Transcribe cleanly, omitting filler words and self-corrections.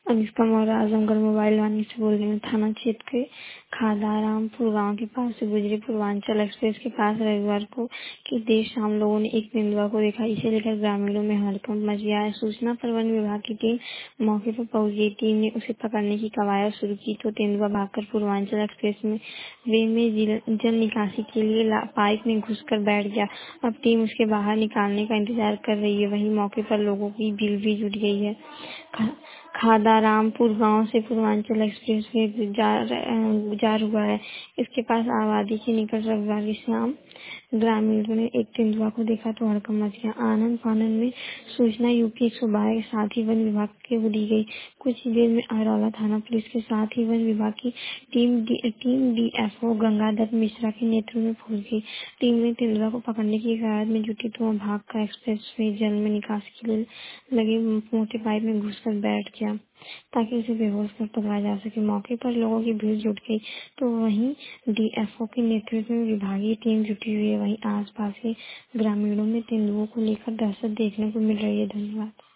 Anushka Maurya Azamgarh mobile Vani से बोल रही हूँ। थाना क्षेत्र के खादारामपुर गांव के पास से गुजरी पूर्वांचल एक्सप्रेस के पास रविवार को की देर शाम लोगों ने एक तेंदुआ को देखा। इसे लेकर ग्रामीणों में हड़कंप मच गया है। सूचना पर वन विभाग की टीम मौके पर पहुंच गई। टीम ने उसे पकड़ने की कवायद शुरू की तो तेंदुआ भागकर पूर्वांचल एक्सप्रेस में वे में जल निकासी के लिए पाइप में घुसकर बैठ गया। अब टीम उसके बाहर निकालने का इंतजार कर रही है। वहीं मौके पर लोगों की भीड़ भी जुट गई है। खादारामपुर गांव से पूर्वांचल एक्सप्रेस वे गुजार हुआ है। इसके पास आबादी के निकट रविवार की शाम ग्रामीणों ने एक तेंदुआ को देखा तो हड़कंप मच गया। आनंद फानन में सूचना यूपी 112 के साथ ही वन विभाग को दी गई। कुछ ही देर में अरौला थाना पुलिस के साथ ही वन विभाग की टीम डीएफओ गंगाधर मिश्रा के नेतृत्व में पहुंच गई। टीम ने तेंदुआ को पकड़ने की कवायद में जुटी तो वह भागकर एक्सप्रेस वे जल में निकासी के लिए लगे मोटे पाइप में घुसकर बैठ गया ताकि उसे बेहोश कर पकड़ा जा सके। मौके पर लोगों की भीड़ जुट गई तो वहीं डीएफओ के नेतृत्व में विभागीय टीम जुटी हुई है। वहीं आसपास के ग्रामीणों में तेंदुओं को लेकर दहशत देखने को मिल रही है। धन्यवाद।